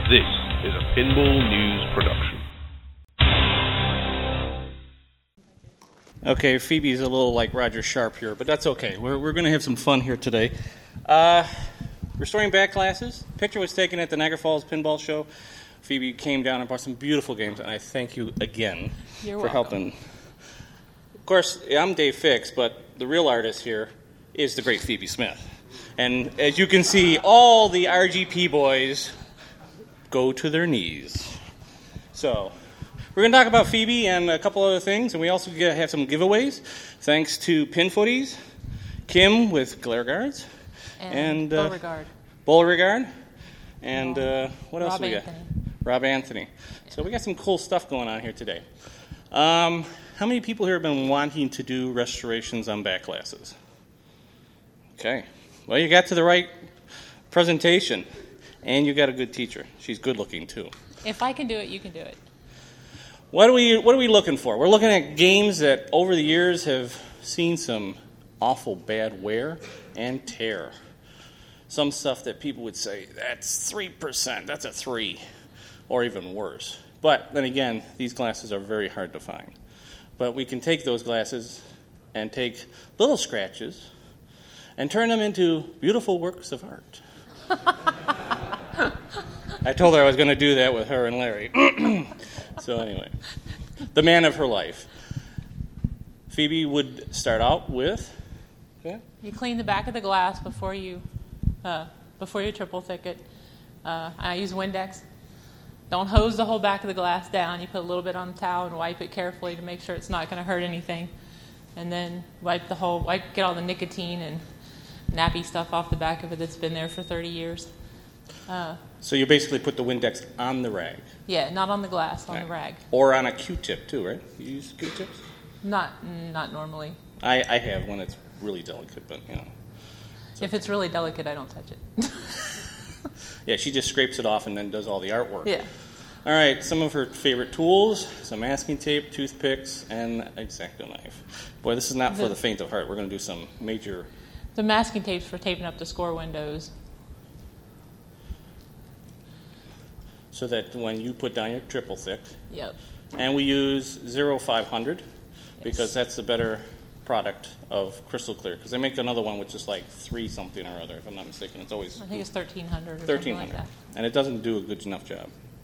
This is a Pinball News production. Okay, Phoebe's a little like Roger Sharp here, but that's okay. We're going to have some fun here today. Restoring back classes. Picture was taken at the Niagara Falls Pinball Show. Phoebe came down and brought some beautiful games, and I thank you again for helping. Of course, I'm Dave Fix, but the real artist here is the great Phoebe Smith. And as you can see, all the RGP boys go to their knees. So we're going to talk about Phoebe and a couple other things, and we also have some giveaways. Thanks to Pin Footies, Kim with Glare Guards, and Beauregard, and what else we got? Rob Anthony. So we got some cool stuff going on here today. How many people here have been wanting to do restorations on back glasses? Okay. Well, you got to the right presentation, and you got a good teacher. She's good looking too. If I can do it, you can do it. What are we looking for? We're looking at games that over the years have seen some awful bad wear and tear. Some stuff that people would say, that's 3%, that's a 3, or even worse. But then again, these glasses are very hard to find. But we can take those glasses and take little scratches and turn them into beautiful works of art. I told her I was going to do that with her and Larry. So anyway, the man of her life. Phoebe would start out with... Okay. You clean the back of the glass before you triple thicket. I use Windex. Don't hose the whole back of the glass down. You put a little bit on the towel and wipe it carefully to make sure it's not going to hurt anything. And then get all the nicotine and nappy stuff off the back of it that's been there for 30 years. So you basically put the Windex on the rag? Yeah, not on the glass, on the rag. Or on a Q-tip too, right? You use Q-tips? Not normally. I have when it's really delicate, but you know. If it's really delicate, I don't touch it. Yeah, she just scrapes it off and then does all the artwork. Yeah. All right, some of her favorite tools, some masking tape, toothpicks, and X-Acto knife. Boy, this is not for the faint of heart. We're going to do some major... The masking tape's for taping up the score windows. So that when you put down your triple thick... Yep. And we use 0500 because that's the better product of Crystal Clear. Because they make another one which is like 3 something or other, if I'm not mistaken. It's always... I think it's 1300 or 1300. something like that. And it doesn't do a good enough job.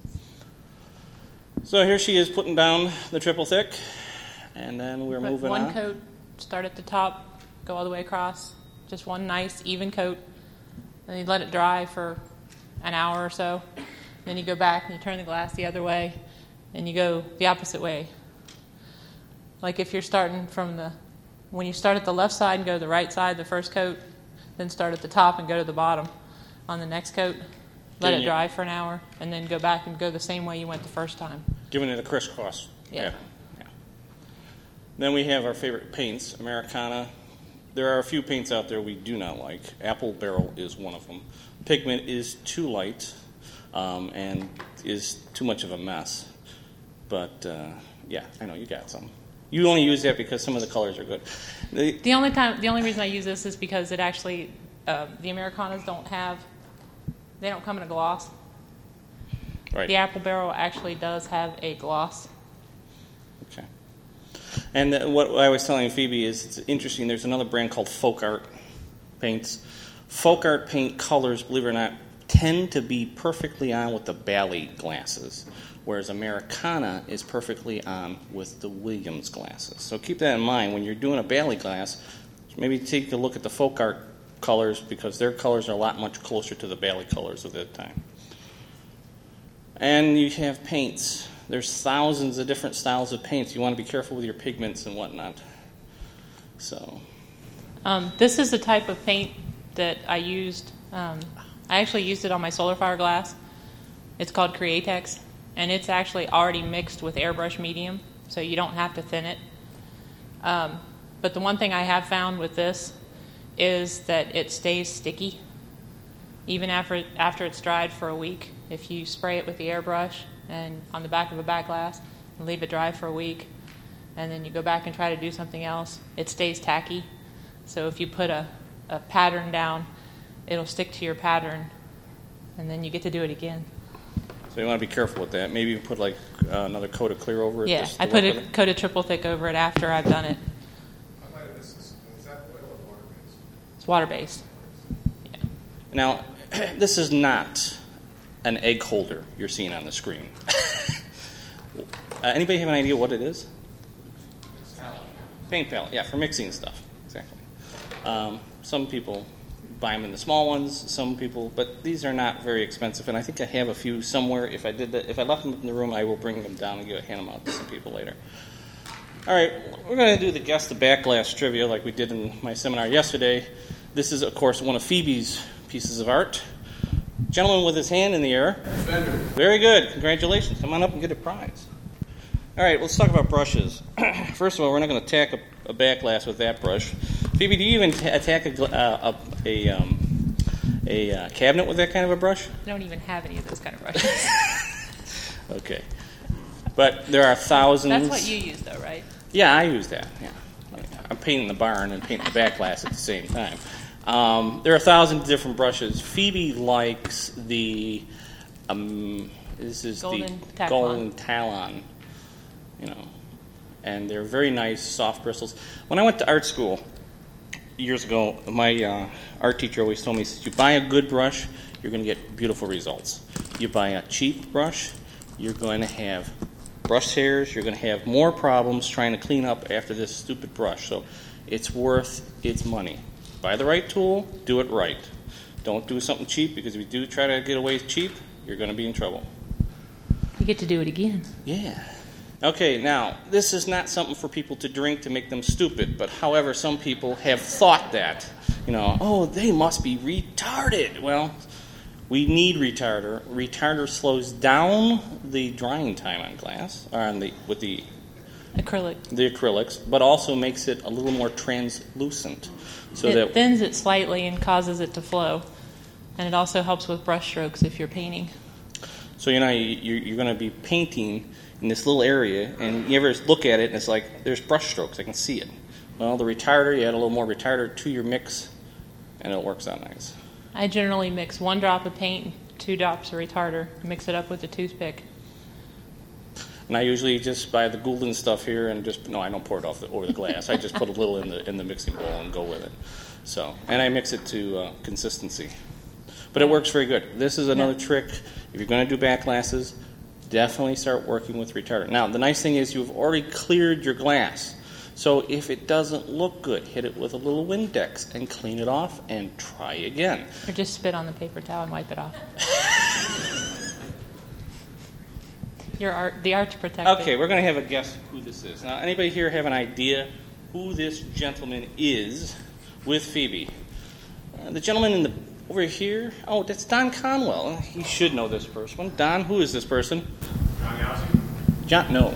So here she is putting down the triple thick. And then we're moving on. One coat, start at the top, go all the way across. Just one nice, even coat. Then you let it dry for an hour or so. Then you go back and you turn the glass the other way. And you go the opposite way. Like if you're starting when you start at the left side and go to the right side, the first coat, then start at the top and go to the bottom on the next coat. Let it dry for an hour, and then go back and go the same way you went the first time. Giving it a crisscross. Yeah. Then we have our favorite paints, Americana. There are a few paints out there we do not like. Apple Barrel is one of them. Pigment is too light and is too much of a mess. But, I know you got some. You only use that because some of the colors are good. The only reason I use this is because it actually, the Americanas don't come in a gloss. Right. The Apple Barrel actually does have a gloss. Okay. And what I was telling Phoebe is it's interesting. There's another brand called Folk Art paints. Folk Art paint colors, believe it or not, tend to be perfectly on with the Bally glasses, whereas Americana is perfectly on with the Williams glasses. So keep that in mind when you're doing a Bally glass. Maybe take a look at the Folk Art colors because their colors are a lot much closer to the Bally colors of that time. And you have paints. There's thousands of different styles of paints. You want to be careful with your pigments and whatnot. So, this is the type of paint that I used. I actually used it on my Solar Fire glass. It's called Createx, and it's actually already mixed with airbrush medium, so you don't have to thin it. But the one thing I have found with this is that it stays sticky, even after it's dried for a week. If you spray it with the airbrush and on the back of a back glass and leave it dry for a week, and then you go back and try to do something else, it stays tacky. So if you put a pattern down, it'll stick to your pattern, and then you get to do it again. So you want to be careful with that. Maybe you put like another coat of clear over it. Yeah, just to I put work a with it. coat of triple thick over it after I've done it. Is that oil or water-based? It's water-based. Yeah. Now, this is not an egg holder you're seeing on the screen. Anybody have an idea what it is? Paint palette, yeah, for mixing stuff. Exactly. Some people buy them in the small ones. Some people, but these are not very expensive. And I think I have a few somewhere. If I did that, if I left them in the room, I will bring them down and hand them out to some people later. All right, we're going to do the guess the back glass trivia like we did in my seminar yesterday. This is, of course, one of Phoebe's pieces of art. Gentleman with his hand in the air. Very good. Congratulations. Come on up and get a prize. All right, let's talk about brushes. First of all, we're not going to attack a back glass with that brush. Phoebe, do you even attack a cabinet with that kind of a brush? I don't even have any of those kind of brushes. Okay. But there are thousands. That's what you use, though, right? Yeah, I use that. Yeah, I'm painting the barn and painting the back glass at the same time. There are thousands of different brushes. Phoebe likes the this is Golden the Talon. Golden Talon, and they're very nice, soft bristles. When I went to art school years ago, my art teacher always told me, he says, you buy a good brush, you're going to get beautiful results. You buy a cheap brush, you're going to have brush hairs, you're going to have more problems trying to clean up after this stupid brush. So it's worth its money. Buy the right tool, do it right. Don't do something cheap, because if you do try to get away cheap, you're going to be in trouble. You get to do it again. Yeah. Okay, now, this is not something for people to drink to make them stupid, but however, some people have thought that, oh, they must be retarded. Well, we need retarder. Retarder slows down the drying time on glass, or with the acrylics, but also makes it a little more translucent. So It thins it slightly and causes it to flow. And it also helps with brush strokes if you're painting. So you're going to be painting in this little area, and you ever look at it, and it's like there's brush strokes. I can see it. Well, the retarder, you add a little more retarder to your mix, and it works out nice. I generally mix 1 drop of paint and 2 drops of retarder. Mix it up with a toothpick. And I usually just buy the Goulden stuff here, and I don't pour it over the glass. I just put a little in the mixing bowl and go with it. So, and I mix it to consistency. But it works very good. This is another trick. If you're going to do back glasses, definitely start working with retarder. Now, the nice thing is you've already cleared your glass. So if it doesn't look good, hit it with a little Windex and clean it off and try again. Or just spit on the paper towel and wipe it off. The art's protected. Okay, we're going to have a guess who this is. Now, anybody here have an idea who this gentleman is with Phoebe? The gentleman over here, oh, that's Don Conwell. He should know this first one. Don, who is this person? John Yossi? John, no.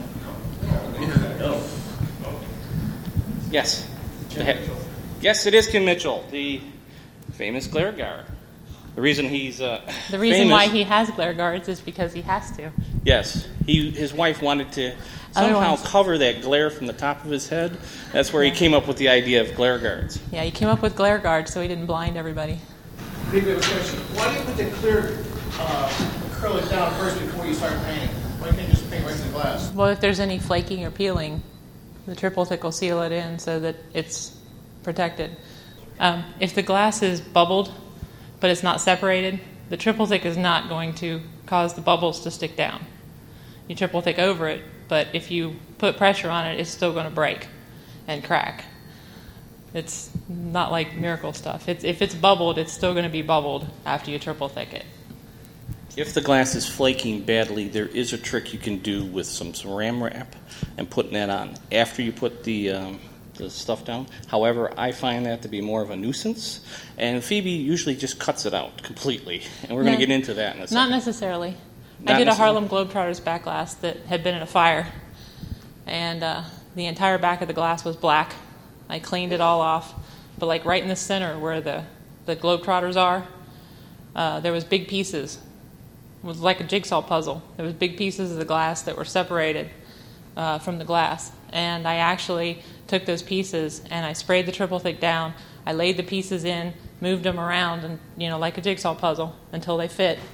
Yes. Yes, it is Kim Mitchell, the famous glare guard. The reason he's The reason famous, why he has glare guards is because he has to. Yes, his wife wanted to somehow Otherwise- cover that glare from the top of his head. That's where he came up with the idea of glare guards. Yeah, he came up with glare guards so he didn't blind everybody. Maybe a question. Why do you put the clear acrylic down first before you start painting? Why can't you just paint right to the glass? Well, if there's any flaking or peeling, the triple thick will seal it in so that it's protected. If the glass is bubbled, but it's not separated, the triple thick is not going to cause the bubbles to stick down. You triple thick over it, but if you put pressure on it, it's still going to break and crack. It's not like miracle stuff. If it's bubbled, it's still going to be bubbled after you triple thick it. If the glass is flaking badly, there is a trick you can do with some Saran wrap and putting that on after you put the stuff down. However, I find that to be more of a nuisance, and Phoebe usually just cuts it out completely, and we're going to get into that in a second. Not necessarily. Not I did a necessarily? Harlem Globetrotters back glass that had been in a fire, and the entire back of the glass was black. I cleaned it all off, but like right in the center where the Globetrotters are, there was big pieces. It was like a jigsaw puzzle. There was big pieces of the glass that were separated from the glass, and I actually took those pieces and I sprayed the triple thick down. I laid the pieces in, moved them around, and like a jigsaw puzzle until they fit,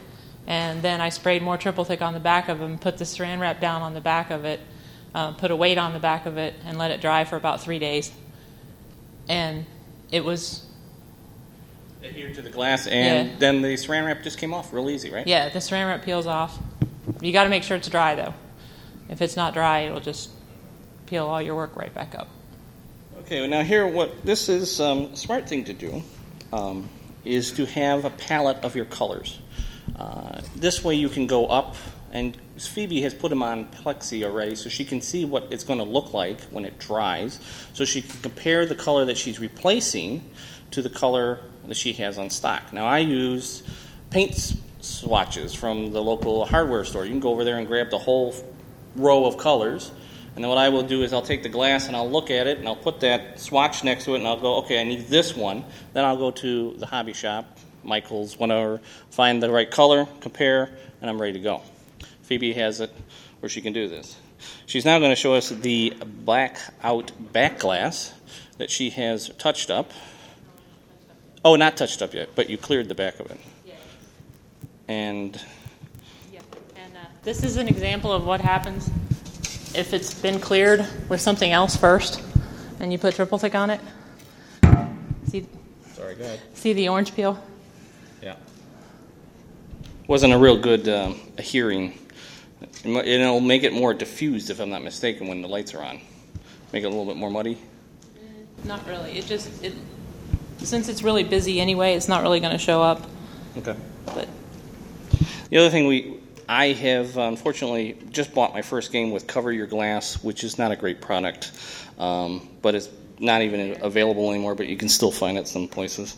And then I sprayed more triple thick on the back of them, put the Saran Wrap down on the back of it, put a weight on the back of it, and let it dry for about 3 days. And it was... adhered to the glass, and then the Saran Wrap just came off real easy, right? Yeah, the Saran Wrap peels off. You got to make sure it's dry, though. If it's not dry, it'll just peel all your work right back up. Okay, well now here, what this is a smart thing to do is to have a palette of your colors. This way you can go up, and Phoebe has put them on plexi already, so she can see what it's going to look like when it dries, so she can compare the color that she's replacing to the color that she has on stock. Now I use paint swatches from the local hardware store. You can go over there and grab the whole row of colors, and then what I will do is I'll take the glass and I'll look at it and I'll put that swatch next to it and I'll go, okay, I need this one. Then I'll go to the hobby shop, Michael's, whatever, find the right color, compare, and I'm ready to go. Phoebe has it where she can do this. She's now going to show us the blackout back glass that she has touched up. Oh, not touched up yet, but you cleared the back of it. Yeah. And This is an example of what happens if it's been cleared with something else first, and you put triple thick on it. sorry, go ahead. See the orange peel? Yeah. Wasn't a real good adhering. It'll make it more diffused, if I'm not mistaken, when the lights are on. Make it a little bit more muddy. Not really. Since it's really busy anyway, it's not really going to show up. Okay. But The other thing I have unfortunately just bought my first game with Cover Your Glass, which is not a great product, but it's not even available anymore, but you can still find it some places.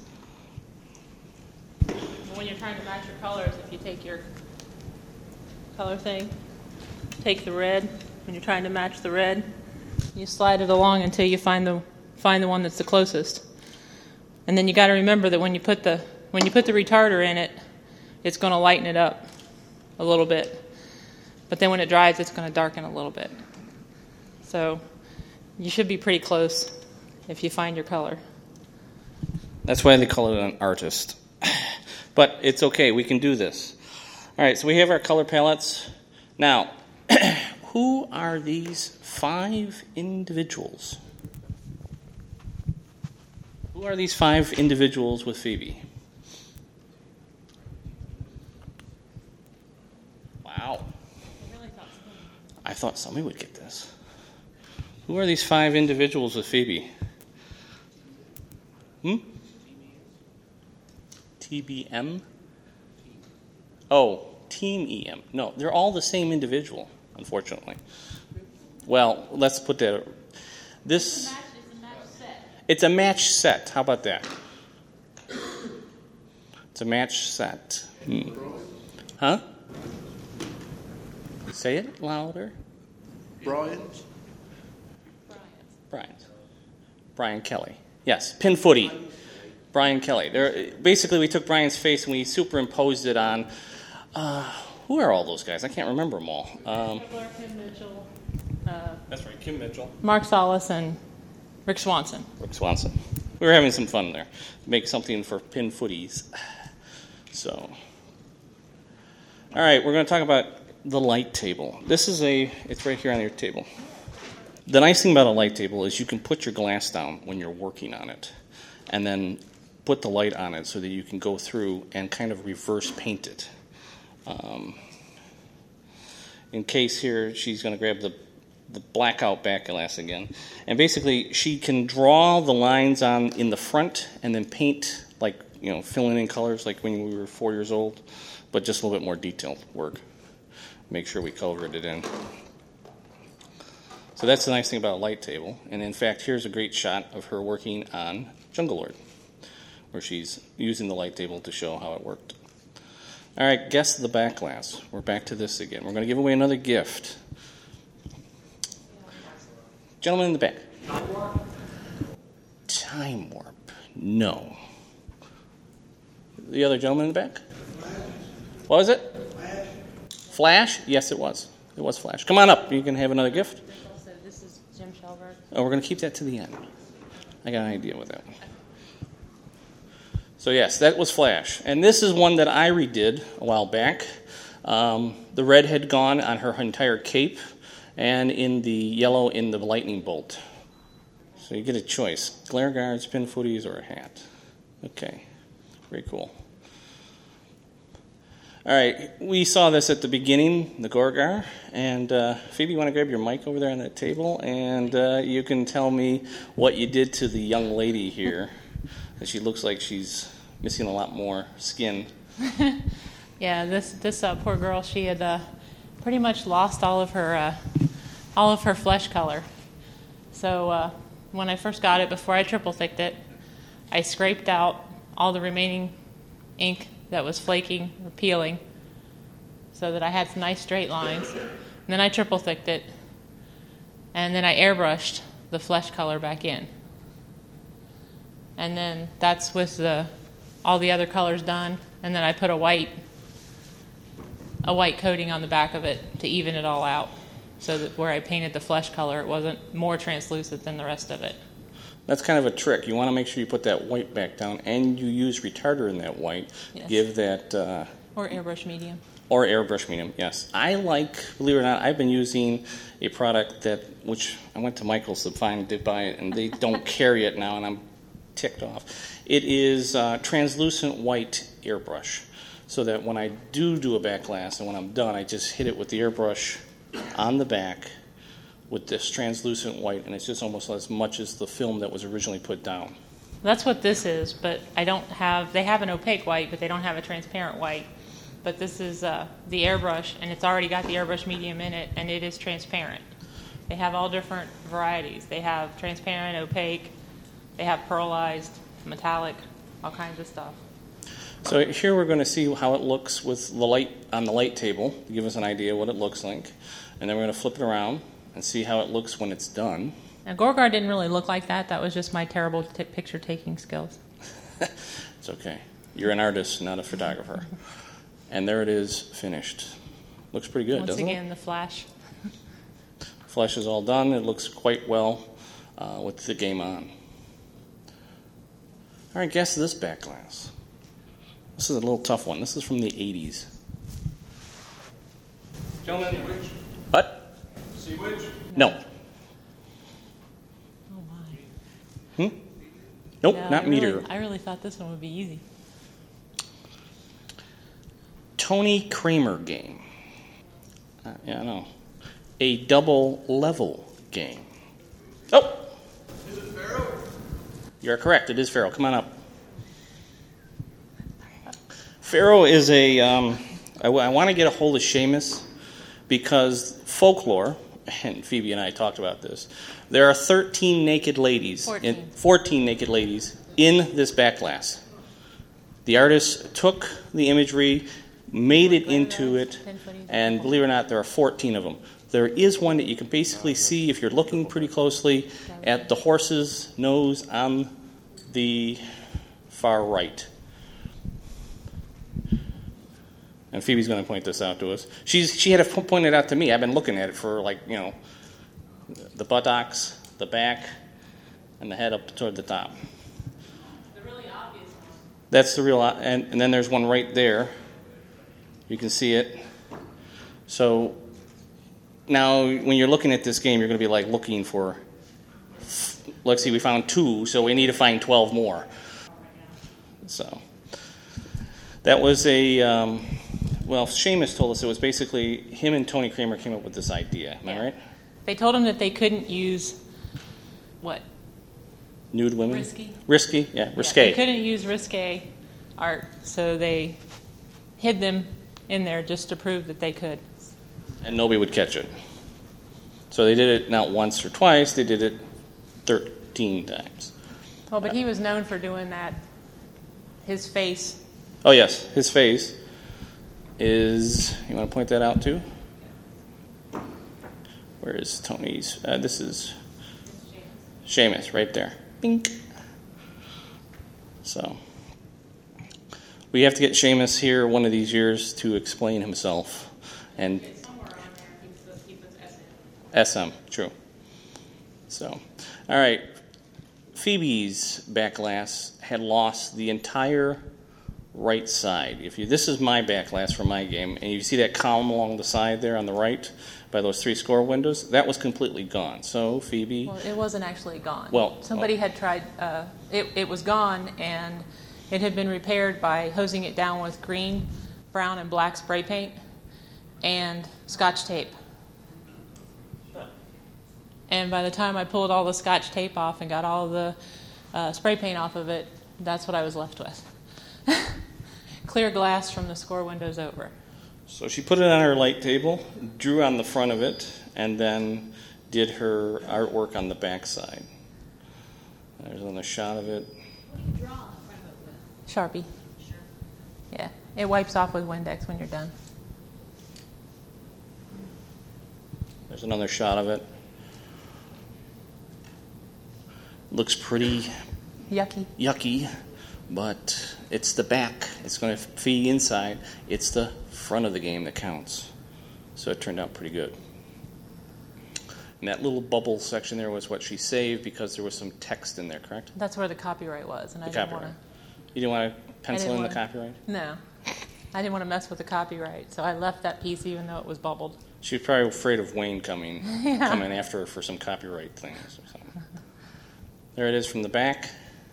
when you're trying to match your colors, if you take your color thing, take the red, when you're trying to match the red, you slide it along until you find the one that's the closest. And then you got to remember that when you put the retarder in it, it's going to lighten it up a little bit. But then when it dries, it's going to darken a little bit. So you should be pretty close if you find your color. That's why they call it an artist. But it's okay, we can do this. All right, so we have our color palettes. Now, who are these 5 individuals? Who are these 5 individuals with Phoebe? Wow. I thought somebody would get this. Who are these 5 individuals with Phoebe? TBM? Oh, Team EM. No, they're all the same individual, unfortunately. Well, let's put that. This. It's a match set. How about that? It's a match set. Huh? Say it louder. Brian Kelly. Yes, Pin Footy. Brian Kelly. Basically, we took Brian's face and we superimposed it on. Who are all those guys? I can't remember them all. Kim Mitchell. That's right, Kim Mitchell. Mark Solis and Rick Swanson. We were having some fun there. Make something for Pin Footies. So, all right, we're going to talk about the light table. It's right here on your table. The nice thing about a light table is you can put your glass down when you're working on it, and then put the light on it so that you can go through and kind of reverse paint it. In case here, she's going to grab the blackout back glass again. And basically, she can draw the lines in the front and then paint, like, filling in colors like when we were 4 years old, but just a little bit more detailed work. Make sure we colored it in. So that's the nice thing about a light table. And in fact, here's a great shot of her working on Jungle Lord, where she's using the light table to show how it worked. All right, guess the back glass. We're back to this again. We're going to give away another gift. Gentleman in the back. Time warp. No. The other gentleman in the back? What was it? Flash? Yes, it was. It was Flash. Come on up. You can have another gift. So this is Jim Shelberg. Oh, we're going to keep that to the end. I got an idea with that one. So yes, that was Flash. And this is one that I redid a while back. The red had gone on her entire cape, and in the yellow in the lightning bolt. So you get a choice: glare guards, pin footies, or a hat. Okay, very cool. All right, we saw this at the beginning, the Gorgar, and Phoebe, you want to grab your mic over there on that table, and you can tell me what you did to the young lady here. She looks like she's missing a lot more skin. Yeah, this poor girl, she had pretty much lost all of her flesh color. So when I first got it, before I triple thicked it, I scraped out all the remaining ink that was flaking or peeling, so that I had some nice straight lines. And then I triple thicked it, and then I airbrushed the flesh color back in. And then that's with all the other colors done, and then I put a white coating on the back of it to even it all out, so that where I painted the flesh color, it wasn't more translucent than the rest of it. That's kind of a trick. You want to make sure you put that white back down, and you use retarder in that white. Yes. Give that... Or airbrush medium. Or airbrush medium, yes. I like, believe it or not, I've been using a product which I went to Michael's to find, did buy it, and they don't carry it now, and I'm ticked off. It is translucent white airbrush, so that when I do a back glass, and when I'm done, I just hit it with the airbrush on the back with this translucent white, and it's just almost as much as the film that was originally put down. That's what this is, but they have an opaque white, but they don't have a transparent white. But this is the airbrush, and it's already got the airbrush medium in it, and it is transparent. They have all different varieties. They have transparent, opaque, they have pearlized, metallic, all kinds of stuff. So here we're going to see how it looks with the light on the light table, to give us an idea what it looks like. And then we're going to flip it around and see how it looks when it's done. Now, Gorgar didn't really look like that. That was just my terrible picture-taking skills. It's okay. You're an artist, not a photographer. And there it is, finished. Looks pretty good, doesn't it? Once again, the flash. Flash is all done. It looks quite well with the game on. All right, guess this back glass. This is a little tough one. This is from the 80s. Gentlemen. What? Seawitch? No. Oh, my. Nope, Yeah, not meteor. I really thought this one would be easy. Tony Kramer game. Yeah, I know. A double level game. Oh! Is it Pharaoh? You're correct. It is Pharaoh. Come on up. Pharaoh is a... I want to get a hold of Seamus because folklore, and Phoebe and I talked about this, there are 13 naked ladies. 14 naked ladies in this back glass. The artist took the imagery, made it into it, and believe it or not, there are 14 of them. There is one that you can basically see if you're looking pretty closely at the horse's nose on the far right. And Phoebe's going to point this out to us. She had to point it out to me. I've been looking at it for the buttocks, the back, and the head up toward the top. The really obvious one. That's the real, and then there's one right there. You can see it. So now when you're looking at this game, you're going to be like looking for, let's see, we found 2, so we need to find 12 more. So that was Seamus told us it was basically him and Tony Kramer came up with this idea. Am I right? They told him that they couldn't use, what? Nude women? Risky. Risky, yeah, risque. They couldn't use risque art, so they hid them in there just to prove that they could. And nobody would catch it. So they did it not once or twice, they did it 13 times. Well, but he was known for doing that. His face. Oh, yes, his face is, you want to point that out too? Where is Tony's? This is Seamus, right there. Bink. So we have to get Seamus here one of these years to explain himself. And Somewhere on there he puts SM. SM, true. So, all right. Phoebe's back glass had lost the entire right side. This is my back glass for my game, and you see that column along the side there on the right by those 3 score windows? That was completely gone. So Phoebe... Well, it wasn't actually gone. Well, somebody had tried, it was gone, and it had been repaired by hosing it down with green, brown, and black spray paint and Scotch tape. And by the time I pulled all the Scotch tape off and got all the spray paint off of it, that's what I was left with. Clear glass from the score windows over. So she put it on her light table, drew on the front of it, and then did her artwork on the back side. There's another shot of it. What do you draw on the front of it with? Sharpie. Yeah, it wipes off with Windex when you're done. There's another shot of it. Looks pretty yucky, but it's the back. It's going to feed inside. It's the front of the game that counts. So it turned out pretty good. And that little bubble section there was what she saved because there was some text in there, correct? That's where the copyright was, and I The didn't copyright. want to. You didn't want to pencil in the copyright? No, I didn't want to mess with the copyright, so I left that piece even though it was bubbled. She was probably afraid of Wayne coming after her for some copyright things or something. There it is from the back.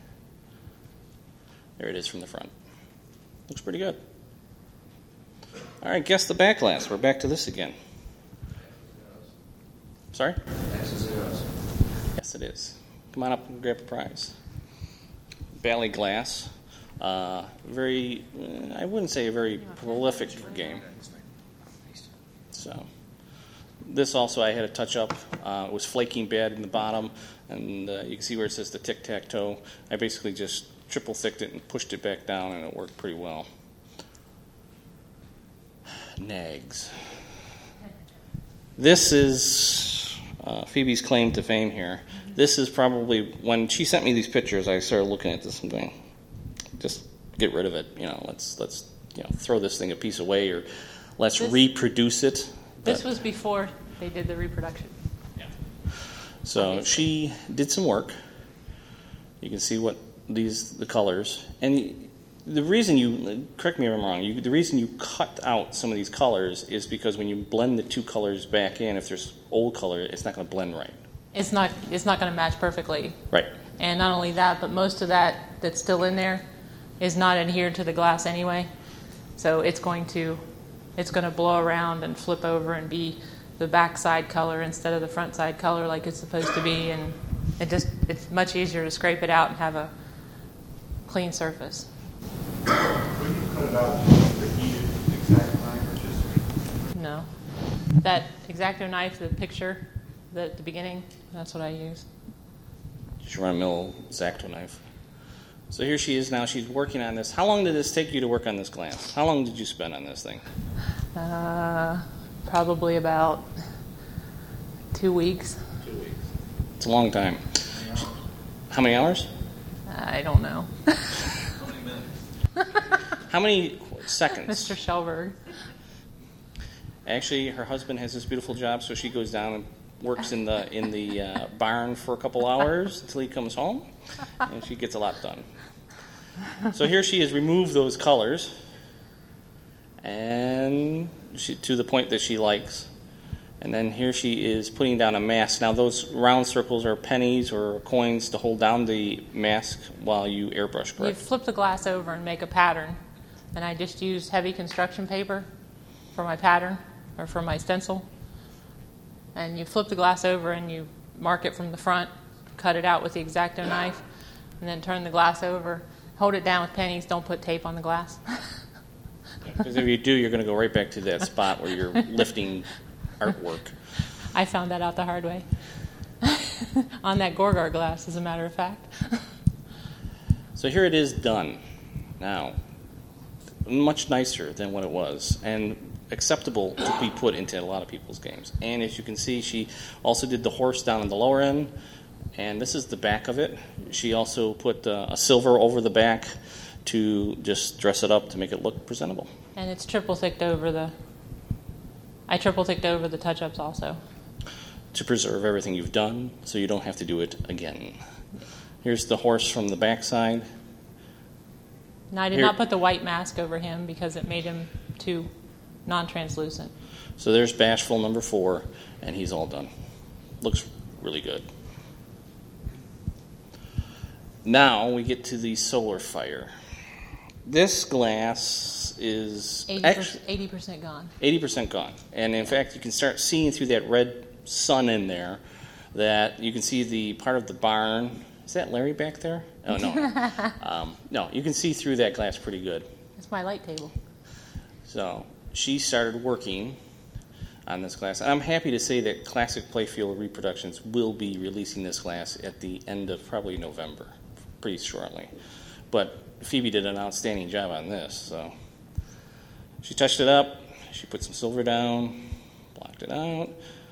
There it is from the front. Looks pretty good. All right, guess the back glass. We're back to this again. Sorry? Yes, it is. Come on up and grab a prize. Bally Glass. Very, I wouldn't say a very prolific game. So, this also I had to touch up. It was flaking bad in the bottom, and you can see where it says the tic-tac-toe. I basically just triple-thicked it and pushed it back down, and it worked pretty well. Nags. This is Phoebe's claim to fame here. This is probably, when she sent me these pictures, I started looking at this and going, just get rid of it. Let's throw this thing a piece away, or let's reproduce it. This was before they did the reproduction. Yeah. So she did some work. You can see the colors. And the reason correct me if I'm wrong, the reason you cut out some of these colors is because when you blend the two colors back in, if there's old color, it's not going to blend right. It's not going to match perfectly. Right. And not only that, but most of that's still in there is not adhered to the glass anyway. So it's going to blow around and flip over and be the back side color instead of the front side color like it's supposed to be, and it's much easier to scrape it out and have a clean surface. When you cut it out, the heated X-Acto knife or just... No. That X-Acto knife, the picture at the beginning, that's what I use. Just run a mill X-Acto knife. So here she is now. She's working on this. How long did this take you to work on this glass? How long did you spend on this thing? Probably about 2 weeks. 2 weeks. It's a long time. How many hours? I don't know. How many seconds? Mr. Shelberg. Actually, her husband has this beautiful job, so she goes down and works in the barn for a couple hours until he comes home, and she gets a lot done. So here she has removed those colors, and to the point that she likes. And then here she is putting down a mask. Now those round circles are pennies or coins to hold down the mask while you airbrush, correct? You flip the glass over and make a pattern. And I just used heavy construction paper for my pattern, or for my stencil. And you flip the glass over and you mark it from the front, cut it out with the X-Acto knife, and then turn the glass over. Hold it down with pennies. Don't put tape on the glass. Because if you do, you're going to go right back to that spot where you're lifting artwork. I found that out the hard way. On that Gorgar glass, as a matter of fact. So here it is done. Now, much nicer than what it was, and acceptable to be put into a lot of people's games. And as you can see, she also did the horse down on the lower end, and this is the back of it. She also put a silver over the back to just dress it up to make it look presentable. And it's triple-thicked over I triple-thicked over the touch-ups also. To preserve everything you've done, so you don't have to do it again. Here's the horse from the backside. Now, I did Here- not put the white mask over him because it made him too non-translucent. So there's Bashful number 4, and he's all done. Looks really good. Now we get to the Solar Fire. This glass is 80% gone. 80% gone. And in fact, you can start seeing through that red sun in there that you can see the part of the barn. Is that Larry back there? Oh, no. No, you can see through that glass pretty good. That's my light table. So she started working on this glass. And I'm happy to say that Classic Playfield Reproductions will be releasing this glass at the end of probably November, pretty shortly. But Phoebe did an outstanding job on this. So she touched it up. She put some silver down, blocked it out.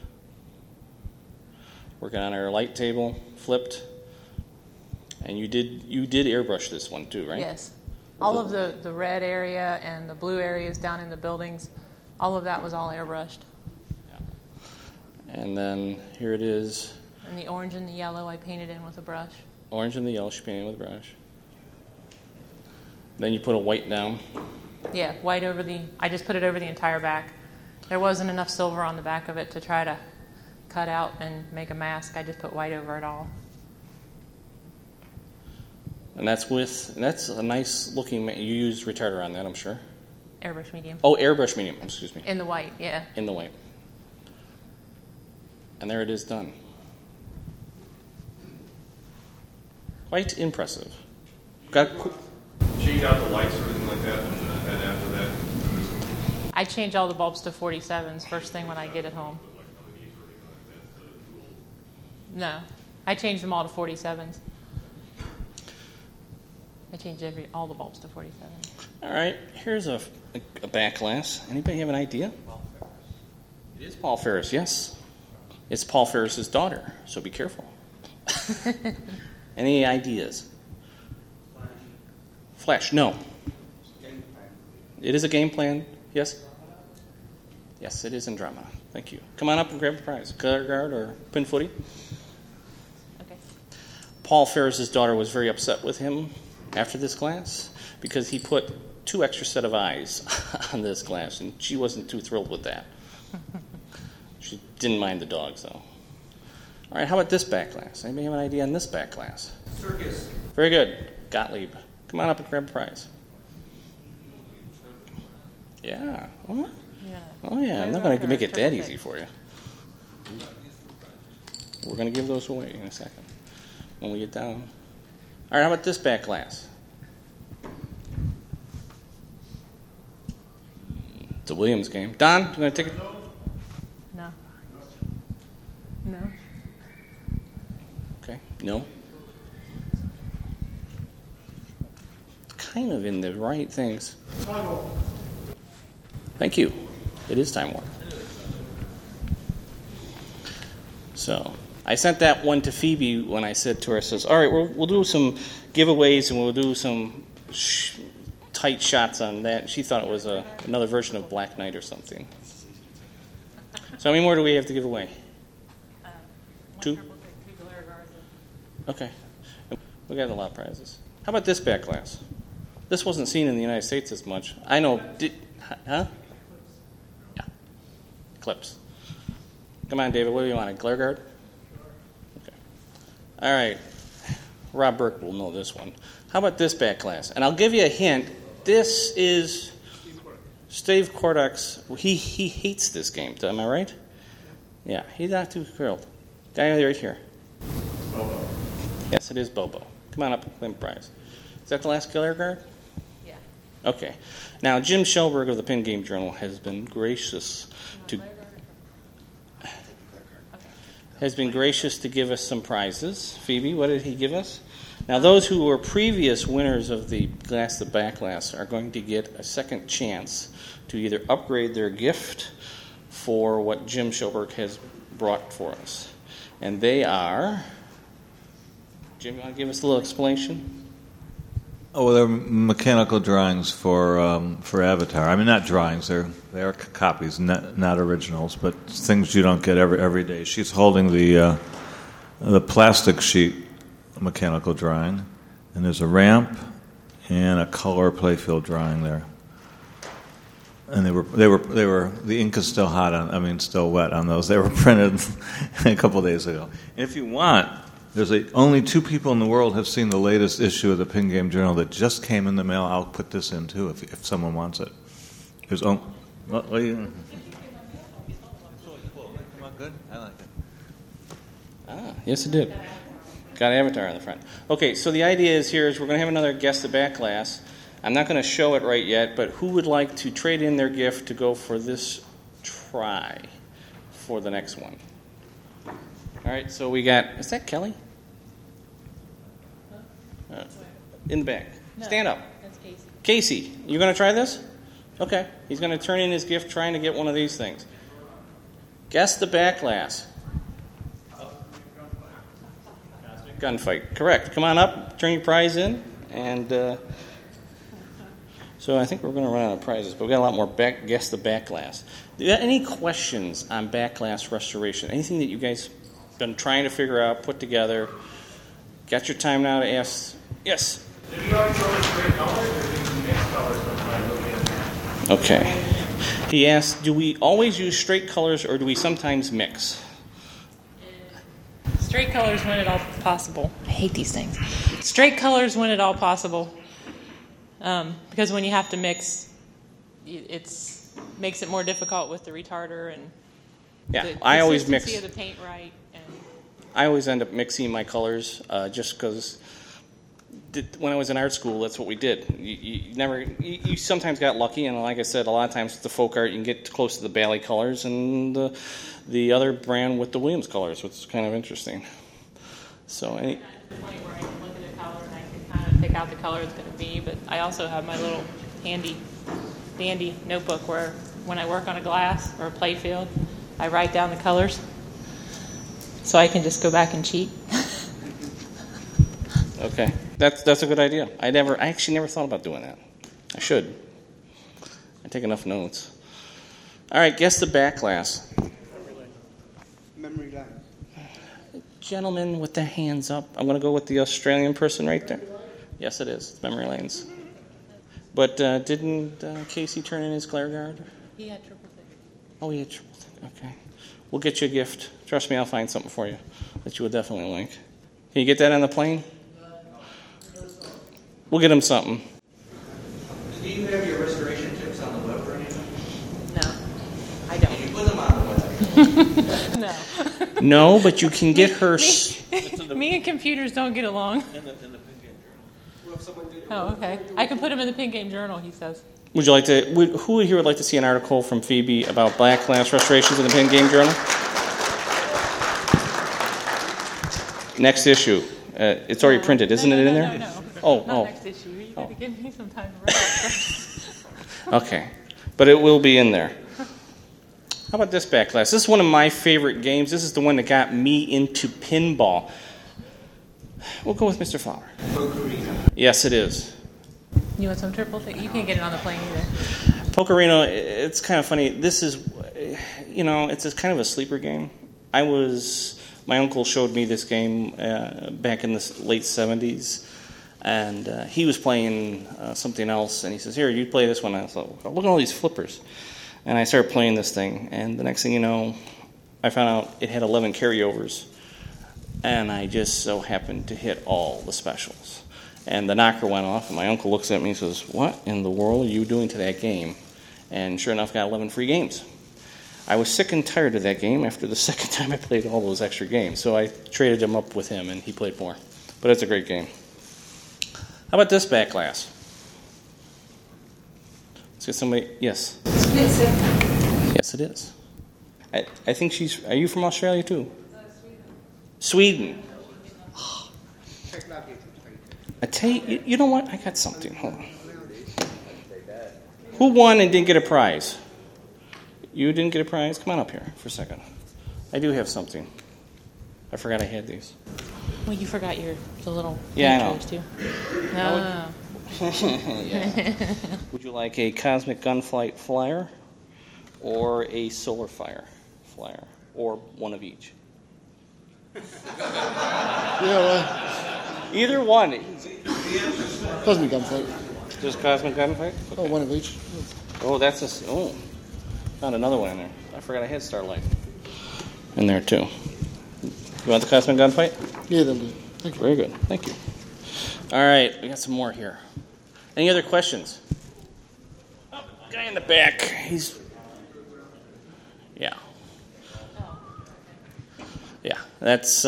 Working on her light table, flipped. And you did airbrush this one too, right? Yes. All of the red area and the blue areas down in the buildings, all of that was all airbrushed. Yeah. And then here it is. And the orange and the yellow I painted in with a brush. Orange and the yellow, she painted with a brush. Then you put a white down. Yeah, white over I just put it over the entire back. There wasn't enough silver on the back of it to try to cut out and make a mask. I just put white over it all. And that's a nice looking, you used retarder on that, I'm sure. Airbrush medium. Oh, airbrush medium, excuse me. In the white, yeah. In the white. And there it is done. Quite impressive. Change out the lights or anything like that, and after that, I change all the bulbs to 47s first thing when I get it home. No, I change them all to 47s. I change all the bulbs to 47. All right, here's a back glass. Anybody have an idea? It is Paul Ferris, yes. It's Paul Ferris's daughter, so be careful. Any ideas? Flash, no. It is a game plan, yes? Yes, it is in drama. Thank you. Come on up and grab the prize. Color guard or pin footy. Okay. Paul Ferris's daughter was very upset with him after this glass because he put 2 extra set of eyes on this glass, and she wasn't too thrilled with that. She didn't mind the dogs, though. All right, how about this back glass? Anybody have an idea on this back glass? Circus. Very good. Gottlieb. Come on up and grab a prize. Yeah. Oh, yeah. I'm not going to make it that easy for you. We're going to give those away in a second when we get down. All right, how about this back glass? It's a Williams game. Don, you going to take it? No. No. Okay. No. Kind of in the right things. Thank you. It is Time Warp. So I sent that one to Phoebe when I said to her, says, all right, we'll do some giveaways and we'll do some tight shots on that. She thought it was another version of Black Knight or something. So how many more do we have to give away? 2? Okay. We got a lot of prizes. How about this back glass? This wasn't seen in the United States as much. I know. Huh? Yeah. Clips. Come on, David. What do you want? A glare guard? Okay. All right. Rob Burke will know this one. How about this back glass? And I'll give you a hint. This is Steve Kordock's. He hates this game. Am I right? Yeah. He's not too thrilled. Guy right here. Bobo. Yes, it is Bobo. Come on up and claim prize. Is that the last glare guard? Yeah. Okay. Now, Jim Shelberg of the Pin Game Journal has been gracious to give us some prizes. Phoebe, what did he give us? Now, those who were previous winners of the Glass the Back Glass are going to get a second chance to either upgrade their gift for what Jim Shelberg has brought for us. And they are... Jim, you want to give us a little explanation? Oh, well, they're mechanical drawings for Avatar. I mean, not drawings; they're copies, not originals, but things you don't get every day. She's holding the plastic sheet mechanical drawing, and there's a ramp and a color playfield drawing there. And the ink is still still wet on those. They were printed a couple days ago. And if you want, only 2 people in the world have seen the latest issue of the Pin Game Journal that just came in the mail. I'll put this in too if someone wants it. There's Good? I like it. Yes, it did. Got Avatar on the front. Okay, so the idea is we're going to have another Guess the Back class. I'm not going to show it right yet, but who would like to trade in their gift to go for this try for the next one? All right, so we got, is that Kelly? In the back. No, Stand up. That's Casey. Casey, you going to try this? Okay, he's going to turn in his gift trying to get one of these things. Guess the Back class. Gunfight, correct. Come on up, turn your prize in, and so I think we're going to run out of prizes, but we got a lot more Guess the Back class. Do you have any questions on back glass restoration? Anything that you guys been trying to figure out, put together? Got your time now to ask? Yes. Did you always go with straight colors, or did you mix colors sometimes looking at that? Okay. He asked, do we always use straight colors, or do we sometimes mix? Straight colors when at all possible. I hate these things. Straight colors when at all possible. Because when you have to mix, it makes it more difficult with the retarder and Yeah, the I always mix. consistency of the paint right. And I always end up mixing my colors just because when I was in art school, that's what we did. You sometimes got lucky, and like I said, a lot of times with the folk art, you can get close to the Bally colors and the other brand with the Williams colors, which is kind of interesting. So, the point where I can look at a color and I can kind of pick out the color it's going to be. But I also have my little handy dandy notebook where when I work on a glass or a play field, I write down the colors so I can just go back and cheat. okay, that's a good idea. I actually never thought about doing that. I should. I take enough notes. All right, guess the back glass. Memory lane. Gentleman with the hands up. I'm going to go with the Australian person right there. Yes, it is. It's memory lanes. But didn't Casey turn in his glare guard? He had triple thick. Oh, he had triple thick. Okay. We'll get you a gift. Trust me, I'll find something for you that you would definitely like. Can you get that on the plane? We'll get him something. Do you have your restoration tips on the web or anything? No, I don't. Can you put them on the web? No. No, but you can get her... Me and computers don't get along. Oh, okay. I can put them in the Pin Game Journal, he says. Would you like to... Who here would like to see an article from Phoebe about black glass restorations in the Pin Game Journal? Next issue. It's already printed, isn't it in there? No. Oh. Next issue. You got to give me some time to write it first. Okay. But it will be in there. How about this back glass? This is one of my favorite games. This is the one that got me into pinball. We'll go with Mr. Fowler. Yes, it is. You want some triple thick? You can't get it on the plane either. Pokerino, it's kind of funny. This is, it's kind of a sleeper game. My uncle showed me this game back in the late 70s, and he was playing something else, and he says, here, you play this one. And I thought, look at all these flippers. And I started playing this thing, and the next thing you know, I found out it had 11 carryovers, and I just so happened to hit all the specials. And the knocker went off, and my uncle looks at me and says, what in the world are you doing to that game? And sure enough, got 11 free games. I was sick and tired of that game after the second time I played all those extra games, so I traded him up with him, and he played more. But it's a great game. How about this back glass? Let's get somebody. Yes. Yes, it is. I think she's. Are you from Australia too? Sweden. I tell you, you know what? I got something. Hold on. Who won and didn't get a prize? You didn't get a prize? Come on up here for a second. I do have something. I forgot I had these. Well, you forgot the little Yeah, I know. too. No. Yeah. Would you like a Cosmic Gunflight flyer or a Solar Fire flyer or one of each? Yeah, Either one. Cosmic gunfight. Just Cosmic Gunfight? Oh, one of each. Oh, that's a... Oh, found another one in there. I forgot I had Starlight in there, too. You want the Cosmic Gunfight? Yeah, they'll do it. Thank you. Very good. Thank you. All right, we got some more here. Any other questions? Oh, guy in the back. He's... Yeah. Yeah, that's...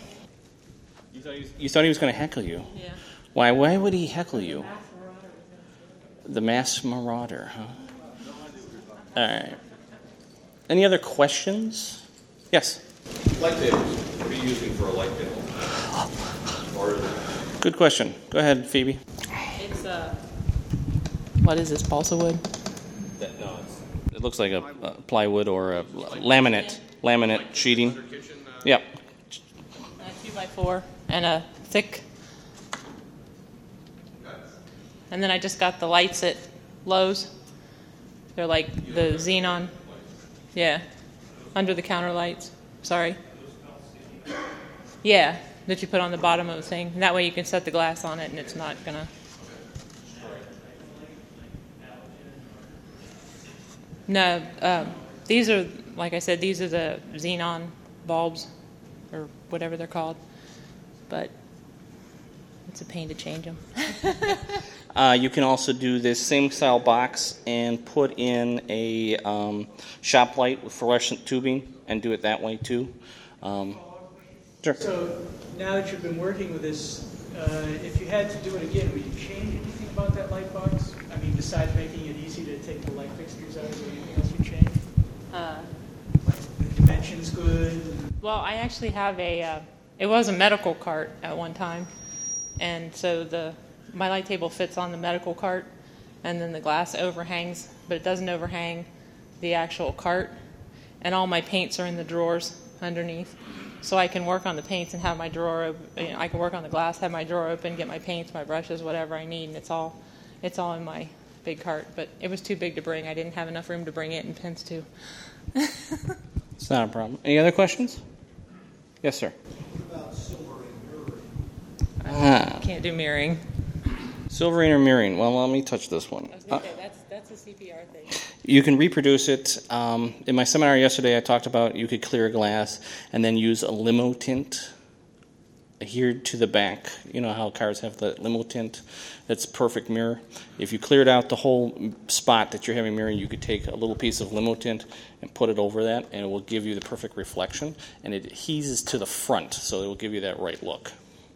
You thought he was going to heckle you? Yeah. Why would he heckle you? The Mass Marauder, huh? All right. Any other questions? Yes? Light tables, what are you using for a light table? Or Good question. Go ahead, Phoebe. It's what is this, balsa wood? It looks like a plywood or a laminate sheeting. Yep. A 2x4 and a thick. And then I just got the lights at Lowe's. They're like the xenon. Yeah. Under the counter lights. Sorry. Yeah. That you put on the bottom of the thing. And that way you can set the glass on it and it's not going to. No. These are, like I said, these are the xenon bulbs or whatever they're called. But it's a pain to change them. You can also do this same style box and put in a shop light with fluorescent tubing and do it that way too. Sure. So now that you've been working with this, if you had to do it again, would you change anything about that light box? I mean, besides making it easy to take the light fixtures out, is there anything else you'd change? Like the dimensions good? Well, I actually have it was a medical cart at one time. And so my light table fits on the medical cart, and then the glass overhangs, but it doesn't overhang the actual cart. And all my paints are in the drawers underneath. So I can work on the paints and have my drawer open. I can work on the glass, have my drawer open, get my paints, my brushes, whatever I need, and it's all in my big cart. But it was too big to bring. I didn't have enough room to bring it and pins too. It's not a problem. Any other questions? Yes, sir. About silver and mirroring. I can't do mirroring. Silvering or mirroring? Well, let me touch this one. I was going to say, that's a CPR thing. You can reproduce it. In my seminar yesterday, I talked about you could clear glass and then use a limo tint adhered to the back. You know how cars have the limo tint? That's perfect mirror. If you cleared out the whole spot that you're having mirroring, you could take a little piece of limo tint and put it over that, and it will give you the perfect reflection. And it adheses to the front, so it will give you that right look.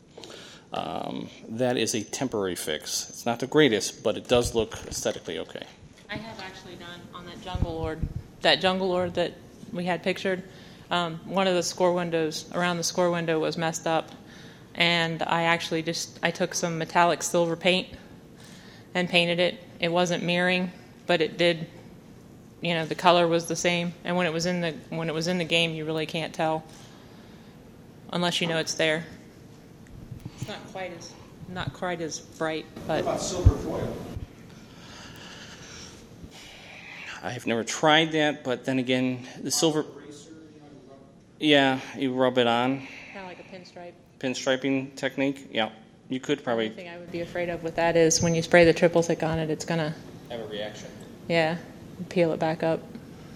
That is a temporary fix. It's not the greatest, but it does look aesthetically okay. I have actually done on that jungle lord that we had pictured. One of the score windows around the score window was messed up, and I took some metallic silver paint and painted it. It wasn't mirroring, but it did. The color was the same, and when it was in the game, you really can't tell unless you know it's there. It's not quite as bright, but. What about silver foil? I've never tried that, but then again, the silver. Yeah, you rub it on. Kind of like a pinstripe. Pinstriping technique. Yeah, you could probably. The only thing I would be afraid of with that is when you spray the triple thick on it, it's gonna. Have a reaction. Yeah, peel it back up.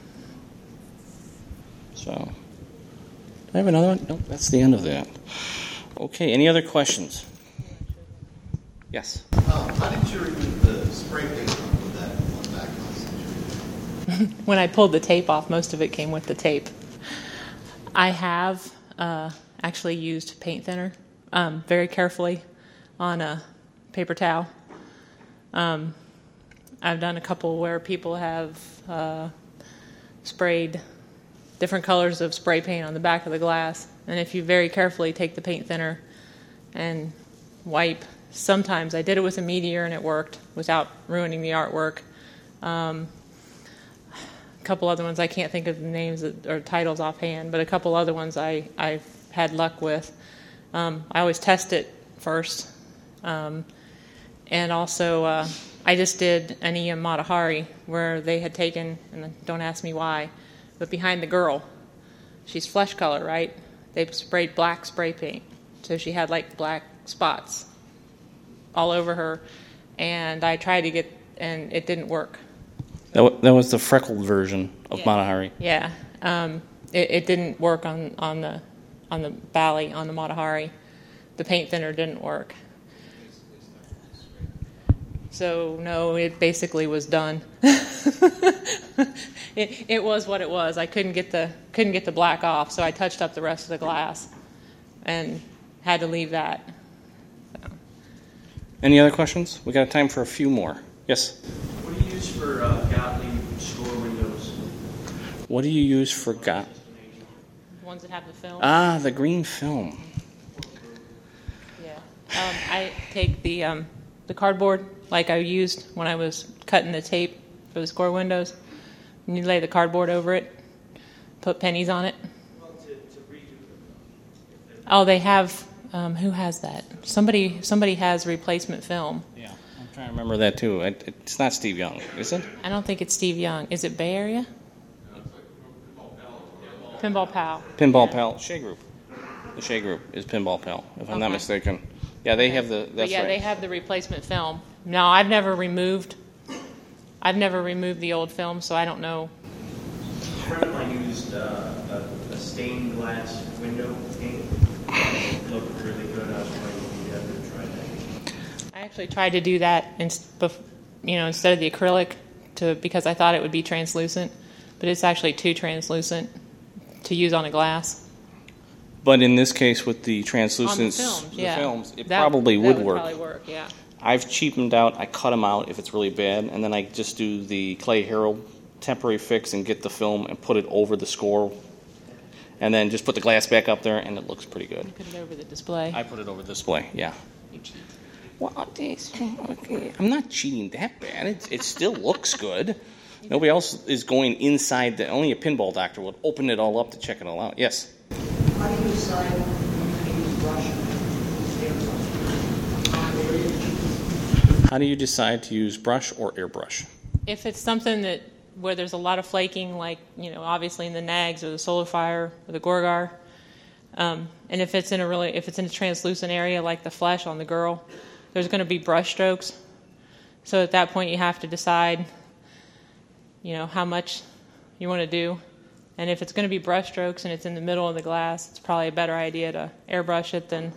So, do I have another one? Nope, that's the end of that. Okay, any other questions? Yes. How did you remove the spray paint with that on back glass? When I pulled the tape off, most of it came with the tape. I have actually used paint thinner very carefully on a paper towel. I've done a couple where people have sprayed different colors of spray paint on the back of the glass. And if you very carefully take the paint thinner and wipe, sometimes I did it with a Meteor and it worked without ruining the artwork. A couple other ones, I can't think of the names or titles offhand, but a couple other ones I've had luck with. I always test it first. And also, I just did an EM Matahari where they had taken, and don't ask me why, but behind the girl, she's flesh color, right? They sprayed black spray paint. So she had like black spots all over her, and I tried to get, and it didn't work. That was the freckled version of Matahari. Yeah, it didn't work on the Bali, on the Matahari. The paint thinner didn't work. So no, it basically was done. It was what it was. I couldn't get the black off, so I touched up the rest of the glass, and had to leave that. So. Any other questions? We got time for a few more. Yes. What do you use for Gottlieb store windows? What do you use for Ones that have the film. the green film. Yeah. I take the cardboard like I used when I was cutting the tape for the score windows. And you lay the cardboard over it, put pennies on it. Well, to redo them. Oh, they have. Who has that? Somebody has replacement film. Yeah, I'm trying to remember that too. It's not Steve Young, is it? I don't think it's Steve Young. Is it Bay Area? Pinball Pal. Pinball Pal, Shea Group. The Shea Group is Pinball Pal, if I'm not mistaken. Yeah, they have the. That's right. They have the replacement film. No, I've never removed the old film, so I don't know. A friend of mine used a stained glass window paint. It looked really good. I was wondering if you ever tried that. I actually tried to do that, instead of the acrylic, because I thought it would be translucent, but it's actually too translucent to use on a glass. But in this case, with the translucence, on the films, it probably would work. Probably work, yeah. I've cheapened out. I cut them out if it's really bad, and then I just do the Clay Harrow temporary fix and get the film and put it over the score, and then just put the glass back up there, and it looks pretty good. You put it over the display. I put it over the display, yeah. You cheat. Well, I'm not cheating that bad. It still looks good. Nobody else is going inside. Only a pinball doctor would open it all up to check it all out. Yes? How do you decide when to use brush? How do you decide to use brush or airbrush? If it's something where there's a lot of flaking, like, obviously in the Nags or the Solar Fire or the Gorgar, and if it's in a translucent area like the flesh on the girl, there's going to be brush strokes. So at that point you have to decide, how much you want to do. And if it's going to be brush strokes and it's in the middle of the glass, it's probably a better idea to airbrush it than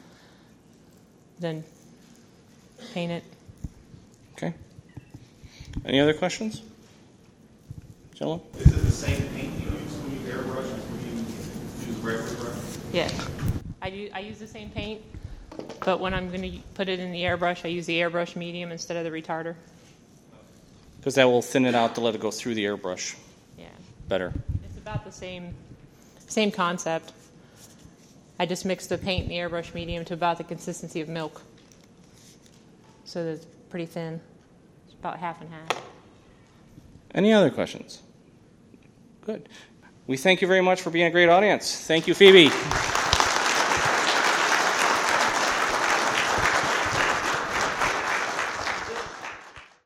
paint it. Okay. Any other questions? Jello? Is it the same paint you use when you airbrush as when you use regular brush? Yeah. I use the same paint, but when I'm going to put it in the airbrush, I use the airbrush medium instead of the retarder. Because that will thin it out to let it go through the airbrush. Yeah. Better. It's about the same concept. I just mix the paint and the airbrush medium to about the consistency of milk. So that it's pretty thin. It's about half and half. Any other questions? Good. We thank you very much for being a great audience. Thank you, Phoebe.